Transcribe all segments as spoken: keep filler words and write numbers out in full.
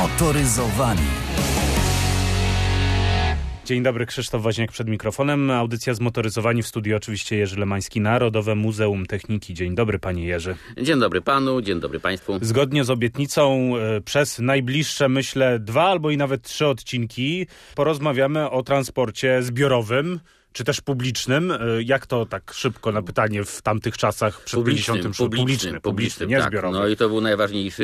Zmotoryzowani. Dzień dobry, Krzysztof Woźniak przed mikrofonem. Audycja Zmotoryzowani, w studiu oczywiście Jerzy Lemański, Narodowe Muzeum Techniki. Dzień dobry, panie Jerzy. Dzień dobry panu, dzień dobry państwu. Zgodnie z obietnicą e, przez najbliższe, myślę, dwa albo i nawet trzy odcinki porozmawiamy o transporcie zbiorowym, czy też publicznym. Jak to tak szybko na pytanie w tamtych czasach przed publicznym, pięćdziesiątym publicznym, publiczny, publiczny, nie tak. zbiorowy. No i to był najważniejszy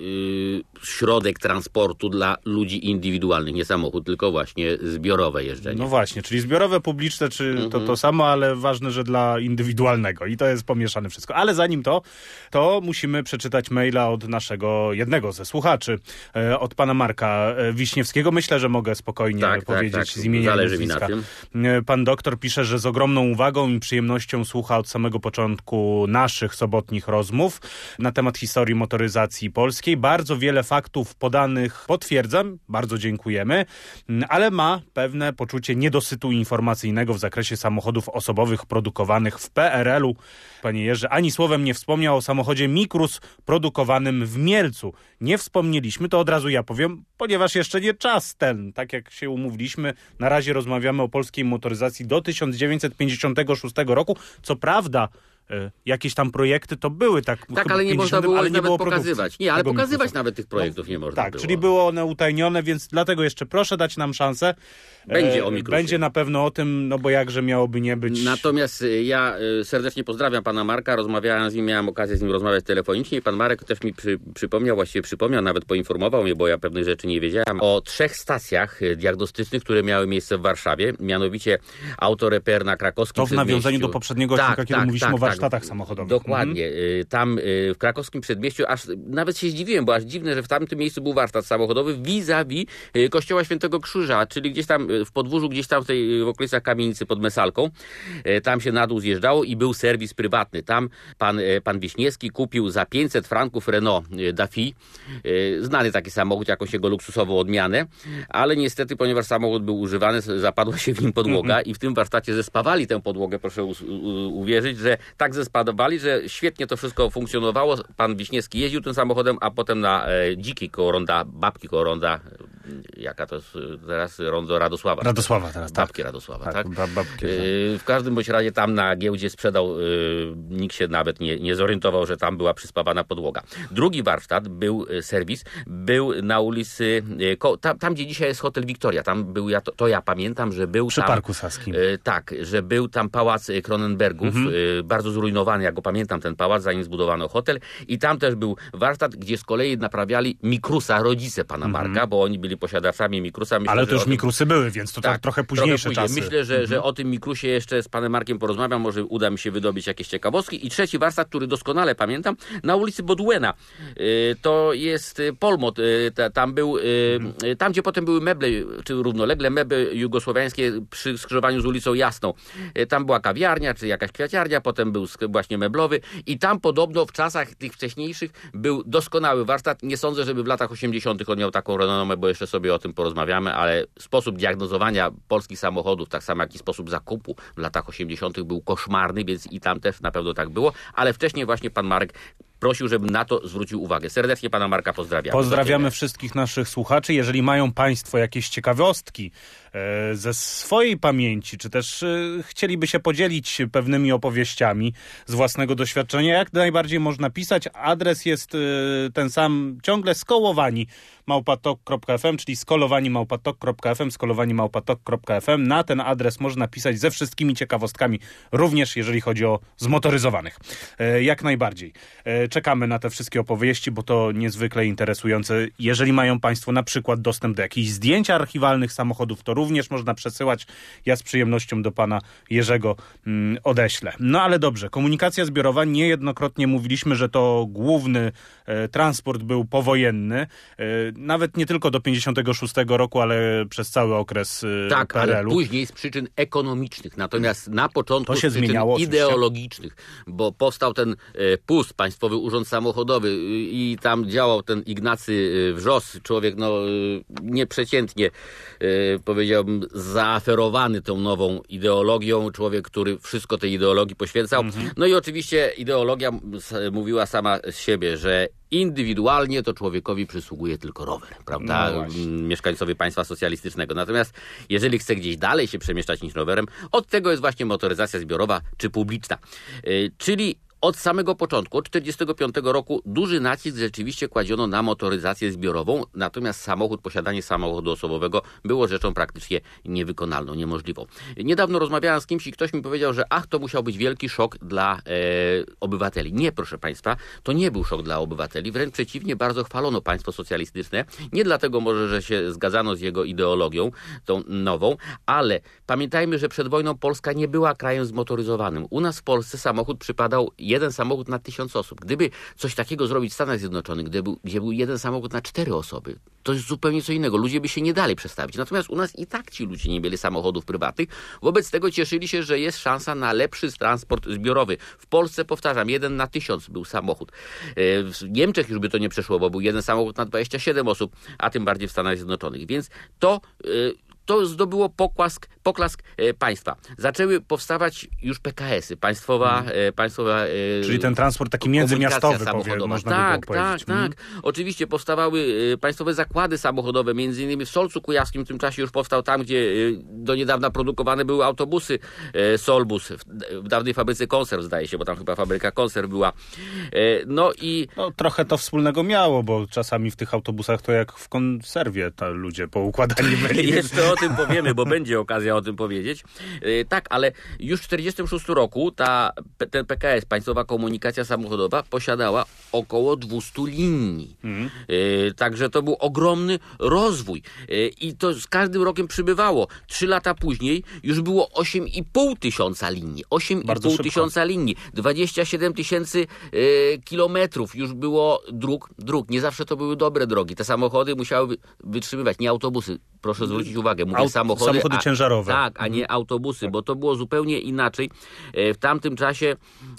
yy, środek transportu dla ludzi indywidualnych, nie samochód, tylko właśnie zbiorowe jeżdżenie. No właśnie, czyli zbiorowe, publiczne, czy mm-hmm. to to samo, ale ważne, że dla indywidualnego i to jest pomieszane wszystko. Ale zanim to, to musimy przeczytać maila od naszego jednego ze słuchaczy, e, od pana Marka Wiśniewskiego. Myślę, że mogę spokojnie tak, powiedzieć tak, tak. z imienia Zależy i nazwiska. mi na tym. Pan doktor pisze, że z ogromną uwagą i przyjemnością słucha od samego początku naszych sobotnich rozmów na temat historii motoryzacji polskiej. Bardzo wiele faktów podanych potwierdzam, bardzo dziękujemy, ale ma pewne poczucie niedosytu informacyjnego w zakresie samochodów osobowych produkowanych w P R L-u. Panie Jerzy, ani słowem nie wspomniał o samochodzie Mikrus produkowanym w Mielcu. Nie wspomnieliśmy, to od razu ja powiem, ponieważ jeszcze nie czas ten. Tak jak się umówiliśmy, na razie rozmawiamy o polskiej motoryzacji do tysiąc dziewięćset pięćdziesiątego szóstego roku. Co prawda, y, jakieś tam projekty to były tak. Tak, ale nie można było ale nie nawet było pokazywać. Nie, ale pokazywać Mikrusa. nawet tych projektów no, nie można tak, było. czyli były one utajnione, więc dlatego jeszcze proszę dać nam szansę. Będzie o Mikrusie. Będzie na pewno o tym, no bo jakże miałoby nie być. Natomiast ja serdecznie pozdrawiam pana Marka, rozmawiałem z nim, miałem okazję z nim rozmawiać telefonicznie i pan Marek też mi przy, przypomniał, właściwie przypomniał, nawet poinformował mnie, bo ja pewnych rzeczy nie wiedziałem, o trzech stacjach diagnostycznych, które miały miejsce w Warszawie, mianowicie Autorepair na Krakowskim To w nawiązaniu do poprzedniego odcinka, tak, kiedy tak, mówiliśmy tak, o warsztatach tak, samochodowych. Dokładnie. Mhm. Tam w Krakowskim Przedmieściu, aż nawet się zdziwiłem, bo aż dziwne, że w tamtym miejscu był warsztat samochodowy vis-a-vis Kościoła Świętego Krzyża, czyli gdzieś tam w podwórzu, gdzieś tam w, tej, w okolicach kamienicy pod Mesalką. Tam się na dół zjeżdżało i był serwis prywatny. Tam pan, pan Wiśniewski kupił za pięćset franków Renault Daffy. Znany taki samochód, jakąś jego luksusową odmianę, ale niestety, ponieważ samochód był używany, zapadła się w nim podłoga mm-hmm. i w tym warsztacie zespawali tę podłogę, proszę u, u, uwierzyć, że tak zespadowali, że świetnie to wszystko funkcjonowało. Pan Wiśniewski jeździł tym samochodem, a potem na e, dziki koło ronda, babki koło ronda, jaka to jest teraz rondo Radosława. Radosława teraz, Babki tak. Radosława, tak? tak? Bab, babki, tak. E, w każdym bądź razie tam na giełdzie sprzedał, e, nikt się nawet nie, nie zorientował, że tam była przyspawana podłoga. Drugi warsztat, był e, serwis, był na ulicy, e, ko, tam, tam gdzie dzisiaj jest hotel Wiktoria, tam był, ja, to, to ja pamiętam, że był przy tam... Parku Saskim. E, tak, że był tam pałac Kronenbergów, mhm. e, bardzo zrujnowany, ja go pamiętam, ten pałac, zanim zbudowano hotel i tam też był warsztat, gdzie z kolei naprawiali Mikrusa, rodzice pana mhm. Marka, bo oni byli posiadaczami Mikrusa. Myślę, ale to już tym... Mikrusy były, więc to tak, trochę późniejsze trochę później. czasy. Myślę, że, mhm. że o tym Mikrusie jeszcze z panem Markiem porozmawiam, może uda mi się wydobyć jakieś ciekawostki. I trzeci warsztat, który doskonale pamiętam, na ulicy Boduena. Y, to jest Polmot, y, ta, tam był, y, mhm. tam gdzie potem były meble, czy równolegle meble jugosłowiańskie przy skrzyżowaniu z ulicą Jasną. Y, tam była kawiarnia, czy jakaś kwiaciarnia, potem był właśnie meblowy i tam podobno w czasach tych wcześniejszych był doskonały warsztat. Nie sądzę, żeby w latach osiemdziesiątych on miał taką renomę, bo jeszcze sobie o tym porozmawiamy, ale sposób diagnozowania polskich samochodów, tak samo jak i sposób zakupu w latach osiemdziesiątych był koszmarny, więc i tam też na pewno tak było, ale wcześniej właśnie pan Marek prosił, żebym na to zwrócił uwagę. Serdecznie pana Marka pozdrawiamy. Pozdrawiamy wszystkich naszych słuchaczy. Jeżeli mają państwo jakieś ciekawostki e, ze swojej pamięci, czy też e, chcieliby się podzielić pewnymi opowieściami z własnego doświadczenia, jak najbardziej można pisać. Adres jest e, ten sam, ciągle skołowani małpatok kropka f m, czyli skolowani małpatok kropka f m, skolowani małpatok kropka f m. Na ten adres można pisać ze wszystkimi ciekawostkami, również jeżeli chodzi o zmotoryzowanych. E, jak najbardziej. E, czekamy na te wszystkie opowieści, bo to niezwykle interesujące. Jeżeli mają państwo na przykład dostęp do jakichś zdjęć archiwalnych samochodów, to również można przesyłać. Ja z przyjemnością do pana Jerzego mm, odeślę. No ale dobrze, komunikacja zbiorowa, niejednokrotnie mówiliśmy, że to główny e, transport był powojenny. E, nawet nie tylko do pięćdziesiątego szóstego roku, ale przez cały okres e, tak, P R L-u. Ale później z przyczyn ekonomicznych. Natomiast na początku to się z przyczyn zmieniało, ideologicznych, bo powstał ten e, P U S, Państwowy był Urząd Samochodowy i tam działał ten Ignacy Wrzos, człowiek no nieprzeciętnie, powiedziałbym, zaaferowany tą nową ideologią, człowiek, który wszystko tej ideologii poświęcał. Mhm. No i oczywiście ideologia mówiła sama z siebie, że indywidualnie to człowiekowi przysługuje tylko rower, prawda? No mieszkańcowi państwa socjalistycznego. Natomiast jeżeli chce gdzieś dalej się przemieszczać niż rowerem, od tego jest właśnie motoryzacja zbiorowa czy publiczna. Yy, czyli od samego początku, od tysiąc dziewięćset czterdziestego piątego roku, duży nacisk rzeczywiście kładziono na motoryzację zbiorową, natomiast samochód, posiadanie samochodu osobowego było rzeczą praktycznie niewykonalną, niemożliwą. Niedawno rozmawiałem z kimś i ktoś mi powiedział, że ach, to musiał być wielki szok dla e, obywateli. Nie, proszę Państwa, to nie był szok dla obywateli, wręcz przeciwnie, bardzo chwalono państwo socjalistyczne. Nie dlatego może, że się zgadzano z jego ideologią, tą nową, ale pamiętajmy, że przed wojną Polska nie była krajem zmotoryzowanym. U nas w Polsce samochód przypadał jeden samochód na tysiąc osób. Gdyby coś takiego zrobić w Stanach Zjednoczonych, gdzie był, gdzie był jeden samochód na cztery osoby, to jest zupełnie co innego. Ludzie by się nie dali przestawić. Natomiast u nas i tak ci ludzie nie mieli samochodów prywatnych. Wobec tego cieszyli się, że jest szansa na lepszy transport zbiorowy. W Polsce, powtarzam, jeden na tysiąc był samochód. W Niemczech już by to nie przeszło, bo był jeden samochód na dwadzieścia siedem osób, a tym bardziej w Stanach Zjednoczonych. Więc to... To zdobyło poklask, poklask e, państwa. Zaczęły powstawać już P K S y, państwowa... E, państwowa e, Czyli ten transport taki międzymiastowy, powie, można tak, by było powiedzieć. Tak, tak, tak. Oczywiście powstawały e, państwowe zakłady samochodowe, między innymi w Solcu Kujawskim w tym czasie już powstał tam, gdzie e, do niedawna produkowane były autobusy e, Solbus, w, w dawnej fabryce konserw, zdaje się, bo tam chyba fabryka konserw była. E, no i... No, trochę to wspólnego miało, bo czasami w tych autobusach to jak w konserwie ta ludzie poukładani byli. Jeszcze o tym powiemy, bo będzie okazja o tym powiedzieć. Yy, tak, ale już w czterdziestym szóstym roku ta, ten P K S, Państwowa Komunikacja Samochodowa, posiadała około dwieście linii. Mm. Yy, także to był ogromny rozwój. Yy, I to z każdym rokiem przybywało. Trzy lata później już było osiem i pół tysiąca linii. osiem i pół tysiąca linii. dwadzieścia siedem tysięcy yy, kilometrów już było dróg. dróg. Nie zawsze to były dobre drogi. Te samochody musiały wytrzymywać. Nie autobusy. Proszę zwrócić uwagę. Mówię Aut- samochody, samochody a, ciężarowe. Tak, a nie autobusy, bo to było zupełnie inaczej. W tamtym czasie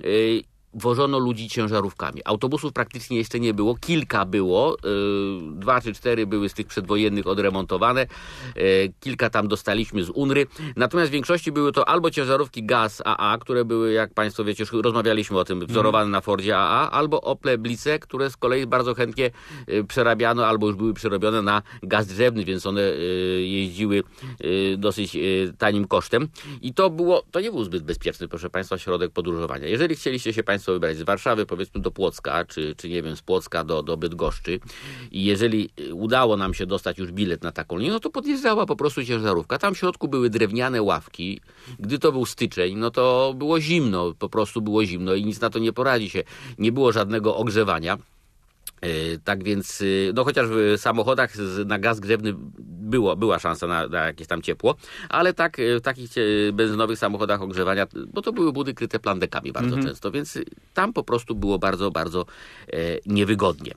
wożono ludzi ciężarówkami. Autobusów praktycznie jeszcze nie było. Kilka było. Dwa czy cztery były z tych przedwojennych odremontowane. Kilka tam dostaliśmy z UNRY. Natomiast w większości były to albo ciężarówki Gaz A A, które były, jak Państwo wiecie, już rozmawialiśmy o tym, wzorowane na Fordzie A A, albo Ople Blice, które z kolei bardzo chętnie przerabiano, albo już były przerobione na gaz drzewny, więc one jeździły dosyć tanim kosztem. I to było, to nie był zbyt bezpieczny, proszę Państwa, środek podróżowania. Jeżeli chcieliście się Państwo wybrać z Warszawy, powiedzmy do Płocka, czy, czy nie wiem, z Płocka do, do Bydgoszczy i jeżeli udało nam się dostać już bilet na taką linię, no to podjeżdżała po prostu ciężarówka. Tam w środku były drewniane ławki. Gdy to był styczeń, no to było zimno, po prostu było zimno i nic na to nie poradzi się. Nie było żadnego ogrzewania. Tak więc, no chociaż w samochodach na gaz grzewny było, była szansa na, na jakieś tam ciepło, ale tak w takich benzynowych samochodach ogrzewania, bo to były budy kryte plandekami bardzo mm-hmm. często, więc tam po prostu było bardzo, bardzo e, niewygodnie.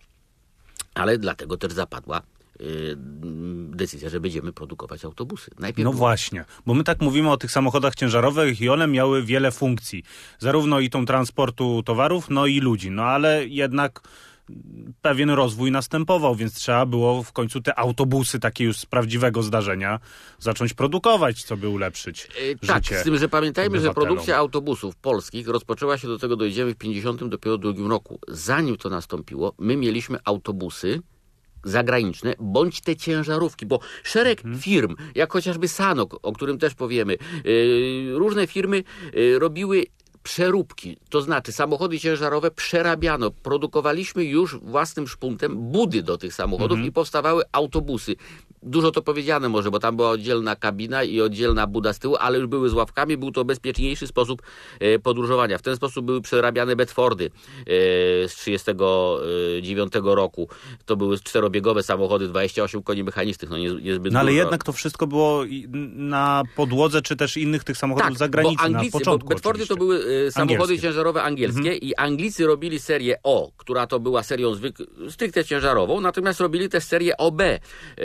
Ale dlatego też zapadła decyzja, że będziemy produkować autobusy. Najpierw no było... właśnie, bo my tak mówimy o tych samochodach ciężarowych i one miały wiele funkcji. Zarówno i tą transportu towarów, no i ludzi. No ale jednak pewien rozwój następował, więc trzeba było w końcu te autobusy takie już z prawdziwego zdarzenia zacząć produkować, co by ulepszyć e, życie Tak, z tym, że pamiętajmy, obywatelom. Że produkcja autobusów polskich rozpoczęła się, do tego dojdziemy w pięćdziesiątym dopiero drugim roku. Zanim to nastąpiło, my mieliśmy autobusy zagraniczne, bądź te ciężarówki, bo szereg hmm. firm, jak chociażby Sanok, o którym też powiemy, yy, różne firmy yy, robiły przeróbki, to znaczy samochody ciężarowe przerabiano, produkowaliśmy już własnym szpuntem budy do tych samochodów mm-hmm. i powstawały autobusy. Dużo to powiedziane może, bo tam była oddzielna kabina i oddzielna buda z tyłu, ale już były z ławkami, był to bezpieczniejszy sposób e, podróżowania. W ten sposób były przerabiane Bedfordy e, z trzydziestego dziewiątego roku. To były czterobiegowe samochody, dwadzieścia osiem koni mechanicznych, no nie, niezbyt No ale dużo. jednak to wszystko było na podłodze, czy też innych tych samochodów tak, zagranicznych, bo Anglicy, na początku bo Bedfordy oczywiście. to były e, samochody angielskie. ciężarowe angielskie mhm. i Anglicy robili serię O, która to była serią zwyk- stricte ciężarową, natomiast robili też serię O B, e, która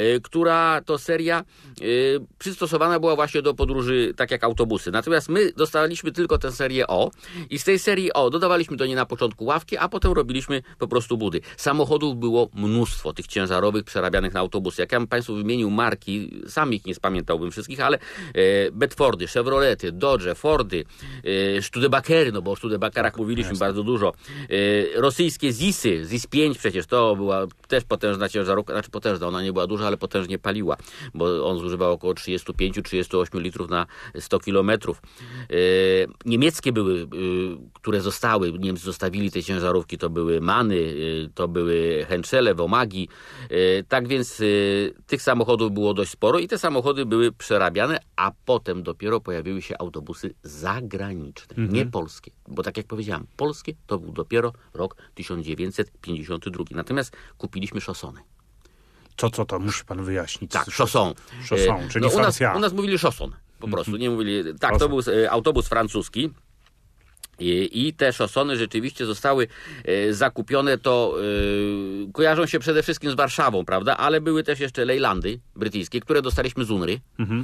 która to seria y, przystosowana była właśnie do podróży, tak jak autobusy. Natomiast my dostaliśmy tylko tę serię O i z tej serii O dodawaliśmy do niej na początku ławki, a potem robiliśmy po prostu budy. Samochodów było mnóstwo, tych ciężarowych, przerabianych na autobusy. Jak ja bym Państwu wymienił marki, sam ich nie spamiętałbym wszystkich, ale e, Bedfordy, Chevrolety, Dodge, Fordy, e, Studebakery, no bo o Studebakerach tak, mówiliśmy jasne. bardzo dużo. E, rosyjskie Zisy, Zis pięć przecież, to była też potężna ciężarówka, znaczy potężna, ona nie była duża, ale potężnie paliła, bo on zużywał około trzydzieści pięć do trzydziestu ośmiu litrów na sto kilometrów. E, niemieckie były, e, które zostały, Niemcy zostawili te ciężarówki, to były Many, e, to były Henschele, Womagi. E, tak więc e, tych samochodów było dość sporo i te samochody były przerabiane, a potem dopiero pojawiły się autobusy zagraniczne, mhm. nie polskie. Bo tak jak powiedziałem, polskie to był dopiero rok tysiąc dziewięćset pięćdziesiąty drugi. Natomiast kupiliśmy szosony. Co, co to? Musi pan wyjaśnić. Tak, szoson. Szoson, czyli no, u, nas, Francja. u nas mówili szoson. Po prostu, nie mówili... Tak, Szoson. to był autobus francuski. I, I te szosony rzeczywiście zostały e, zakupione, to e, kojarzą się przede wszystkim z Warszawą, prawda? Ale były też jeszcze Leylandy brytyjskie, które dostaliśmy z Unry. Mhm.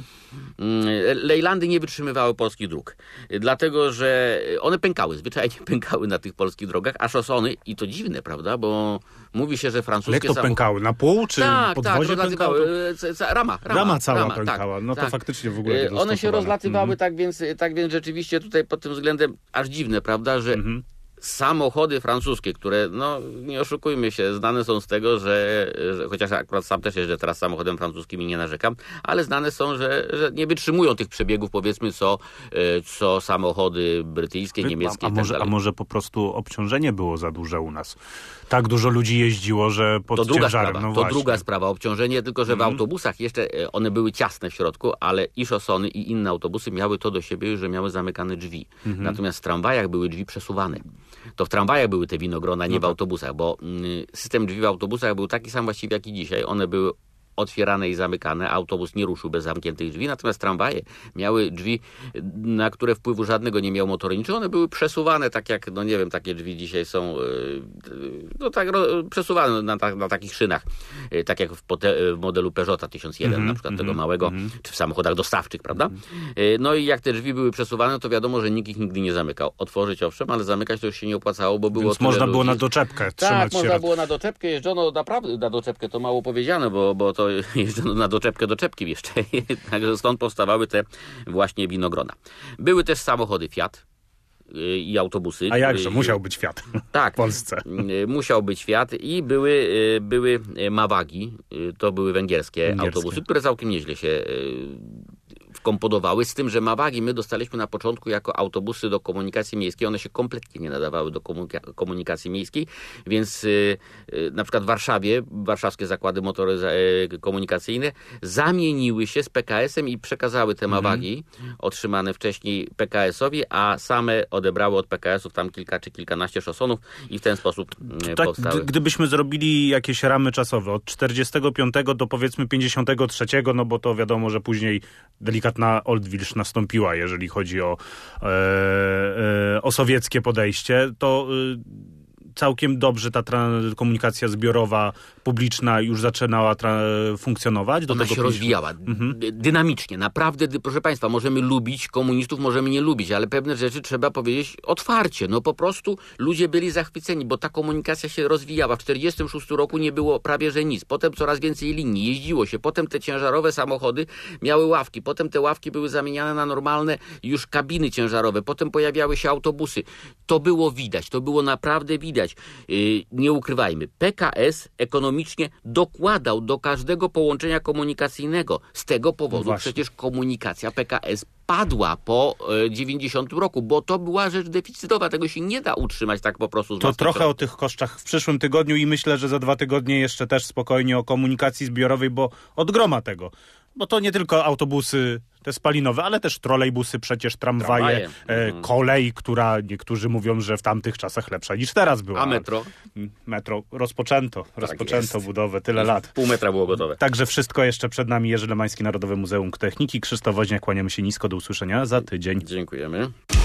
Leylandy nie wytrzymywały polskich dróg, dlatego że one pękały, zwyczajnie pękały na tych polskich drogach, a szosony, i to dziwne, prawda? Bo mówi się, że francuskie... Jak to samo... pękały? Na pół? Czy tak, podwozie tak, pękało? rama, rama. Rama cała rama, pękała. tak, no to tak. faktycznie w ogóle nie one się rozlatywały, mhm. tak, więc, tak więc rzeczywiście tutaj pod tym względem aż dziwne, prawda, że mhm. samochody francuskie, które, no nie oszukujmy się, znane są z tego, że, że chociaż akurat sam też jeżdżę teraz samochodem francuskim i nie narzekam, ale znane są, że, że nie wytrzymują tych przebiegów, powiedzmy, co, co samochody brytyjskie, niemieckie a, a, i tak może, dalej. A może po prostu obciążenie było za duże u nas? Tak dużo ludzi jeździło, że pod to druga ciężarem. sprawa, No to właśnie. druga sprawa, obciążenie, tylko że mm. w autobusach jeszcze one były ciasne w środku, ale i szosony, i inne autobusy miały to do siebie, że miały zamykane drzwi. Mm-hmm. Natomiast w tramwajach były drzwi przesuwane. To w tramwajach były te winogrona, nie no tak. w autobusach, bo y, system drzwi w autobusach był taki sam właściwie jak i dzisiaj. One były otwierane i zamykane, autobus nie ruszył bez zamkniętych drzwi, natomiast tramwaje miały drzwi, na które wpływu żadnego nie miał motorniczy, one były przesuwane, tak jak, no nie wiem, takie drzwi dzisiaj są, no tak, przesuwane na, na, na takich szynach, tak jak w, pote, w modelu Peugeota tysiąc jeden, mm-hmm, na przykład mm-hmm, tego małego, mm-hmm. czy w samochodach dostawczych, prawda? Mm-hmm. No i jak te drzwi były przesuwane, to wiadomo, że nikt ich nigdy nie zamykał. Otworzyć owszem, ale zamykać to już się nie opłacało, bo było Więc można ludzi. było na doczepkę trzymać tak, się. można rad... było na doczepkę, jeżdżono naprawdę na doczepkę, to mało powiedziane, bo, bo to jeżdżono na doczepkę do czepki jeszcze. Także stąd powstawały te właśnie winogrona. Były też samochody Fiat i autobusy. A jakże, musiał być Fiat tak, w Polsce. Musiał być Fiat i były, były Mawagi, to były węgierskie, węgierskie autobusy, które całkiem nieźle się wkomponowały, z tym, że Mawagi my dostaliśmy na początku jako autobusy do komunikacji miejskiej, one się kompletnie nie nadawały do komunika- komunikacji miejskiej, więc yy, yy, na przykład w Warszawie, warszawskie zakłady motoryza- yy, komunikacyjne zamieniły się z P K S-em i przekazały te Mawagi mm-hmm. otrzymane wcześniej P K S-owi, a same odebrały od P K S-ów tam kilka czy kilkanaście szosonów i w ten sposób yy, tak, powstały. G- gdybyśmy zrobili jakieś ramy czasowe od czterdziestego piątego do powiedzmy pięćdziesiątego trzeciego, no bo to wiadomo, że później delikatna Oldwilż nastąpiła, jeżeli chodzi o, e, e, o sowieckie podejście, to e, całkiem dobrze ta tra- komunikacja zbiorowa, publiczna już zaczynała tra- funkcjonować. Do Ona tego się rozwijała mhm. dynamicznie. Naprawdę, proszę Państwa, możemy lubić komunistów, możemy nie lubić, ale pewne rzeczy trzeba powiedzieć otwarcie. No po prostu ludzie byli zachwyceni, bo ta komunikacja się rozwijała. W czterdziestym szóstym roku nie było prawie że nic. Potem coraz więcej linii, jeździło się. Potem te ciężarowe samochody miały ławki. Potem te ławki były zamieniane na normalne już kabiny ciężarowe. Potem pojawiały się autobusy. To było widać. To było naprawdę widać. Yy, nie ukrywajmy. P K S ekonomicznie dokładał do każdego połączenia komunikacyjnego. Z tego powodu no przecież komunikacja P K S padła po dziewięćdziesiątym roku, bo to była rzecz deficytowa. Tego się nie da utrzymać tak po prostu. Z to trochę środków. O tych kosztach w przyszłym tygodniu i myślę, że za dwa tygodnie jeszcze też spokojnie o komunikacji zbiorowej, bo od groma tego. Bo to nie tylko autobusy te spalinowe, ale też trolejbusy, przecież tramwaje, tramwaje. E, kolej, która niektórzy mówią, że w tamtych czasach lepsza niż teraz była. A metro? Metro rozpoczęto, tak rozpoczęto jest. budowę, tyle jest. lat. Pół metra było gotowe. Także wszystko jeszcze przed nami. Jerzy Lemański, Narodowe Muzeum Techniki. Krzysztof Woźniak, kłaniamy się nisko, do usłyszenia za tydzień. Dziękujemy.